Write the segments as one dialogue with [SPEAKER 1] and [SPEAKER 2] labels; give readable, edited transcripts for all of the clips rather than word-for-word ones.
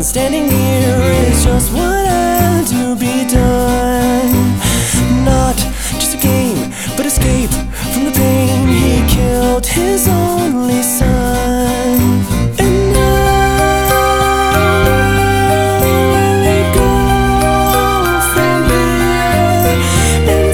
[SPEAKER 1] standing near is just what had to be done. Not just a game, but escape from the pain. He killed his only son. And now where we go from here, and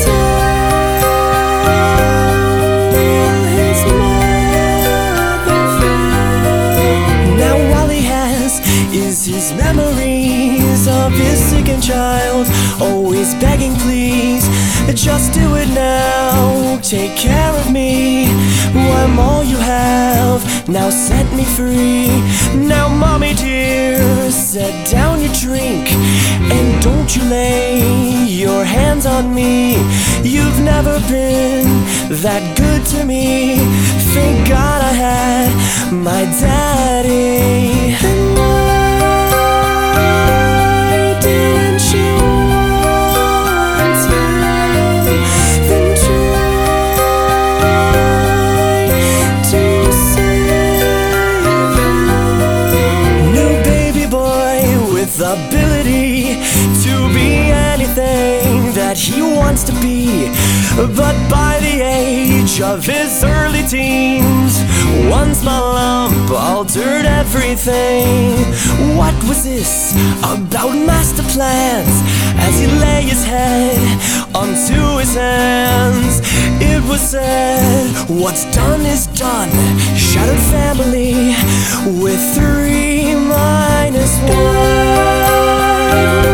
[SPEAKER 1] how will his mother feel? Now all he has is his memories of his sickened child, always begging, please, just do it now. Take care of me, I'm all you have. Now set me free. Now mommy dear, set down your drink, and don't you lay your hands on me. You've never been that good to me. Thank God I had my daddy. And why didn't you want him? Then try to save him. No baby boy with ability to be anything that he wants to be, but by the age of his early teens, one small lump altered everything. What was this about master plans? As he lay his head onto his hands, it was said, what's done is done. Shattered family with 3 minus 1.